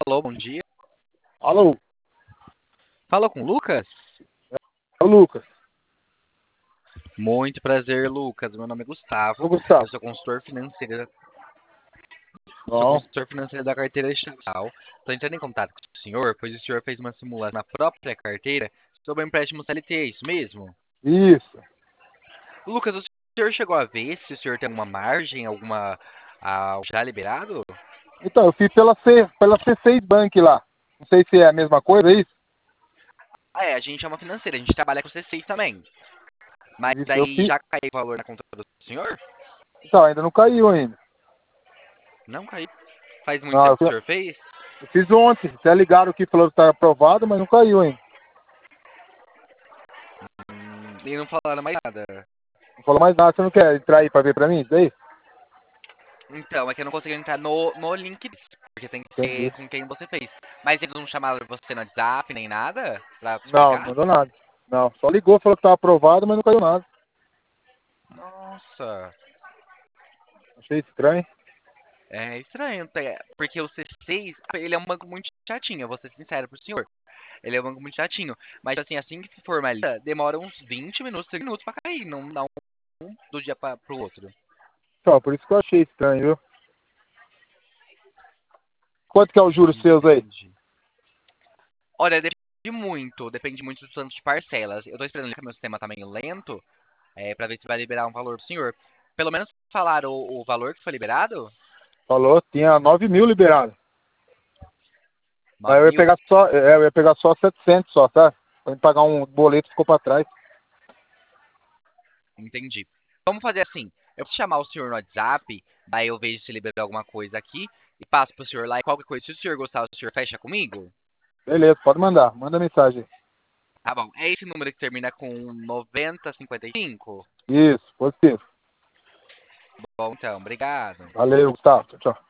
Alô, bom dia. Alô, Fala com o Lucas? é o Lucas. Muito prazer, Lucas. Meu nome é Ô, Gustavo. Eu Gustavo. sou Bom, consultor financeiro da carteira estatal. Estou entrando em contato com o senhor, pois o senhor fez uma simulação na própria carteira sobre o empréstimo CLT, é isso mesmo? isso. Lucas, o senhor chegou a ver se o senhor tem alguma margem, já liberado? Então, eu fiz pela C6 Bank lá. Não sei se é a mesma coisa, é isso? Ah, é, a gente é uma financeira, a gente trabalha com C6 também. Mas Isso, eu daí fiz. já caiu o valor na conta do senhor? Então, ainda não caiu ainda. Não caiu. Faz muito Não, tempo que o senhor fez? eu fiz ontem. Até ligaram aqui falou que está aprovado, mas não caiu ainda. E não falaram mais nada. Não falou mais nada. Você não quer entrar aí para ver para mim isso daí? Então, é que eu não consegui entrar no link, porque tem que ser Entendi. com quem você fez. Mas eles não chamaram você no WhatsApp, nem nada, pra Não, não explicar? mandou nada. Não, só ligou, falou que estava aprovado, mas não caiu nada. Nossa, Achei estranho. é estranho, porque o C6, ele é um banco muito chatinho, eu vou ser sincero pro senhor. Ele é um banco muito chatinho, mas assim que se formaliza, demora uns 20 minutos, 30 minutos pra cair, não dá um do dia pro outro. Só, por isso que eu achei estranho, viu? Quanto que é os juros seus aí? Entendi. Olha, depende muito do tanto de parcelas. Eu tô esperando que meu sistema tá meio lento, para ver se vai liberar um valor pro senhor. Pelo menos falaram o valor que foi liberado? Falou, tinha 9 mil liberado. Mas 9 mil? eu ia pegar só 700 só, tá? Pra me pagar um boleto que ficou pra trás. Entendi. Vamos fazer assim. Eu vou chamar o senhor no WhatsApp, daí eu vejo se liberou alguma coisa aqui e passo pro senhor lá e qualquer coisa. Se o senhor gostar, o senhor fecha comigo? Beleza, pode mandar. Manda mensagem. Tá bom. É esse número que termina com 9055? Isso, positivo. Bom, então, obrigado. Valeu, Gustavo. Tchau, tchau.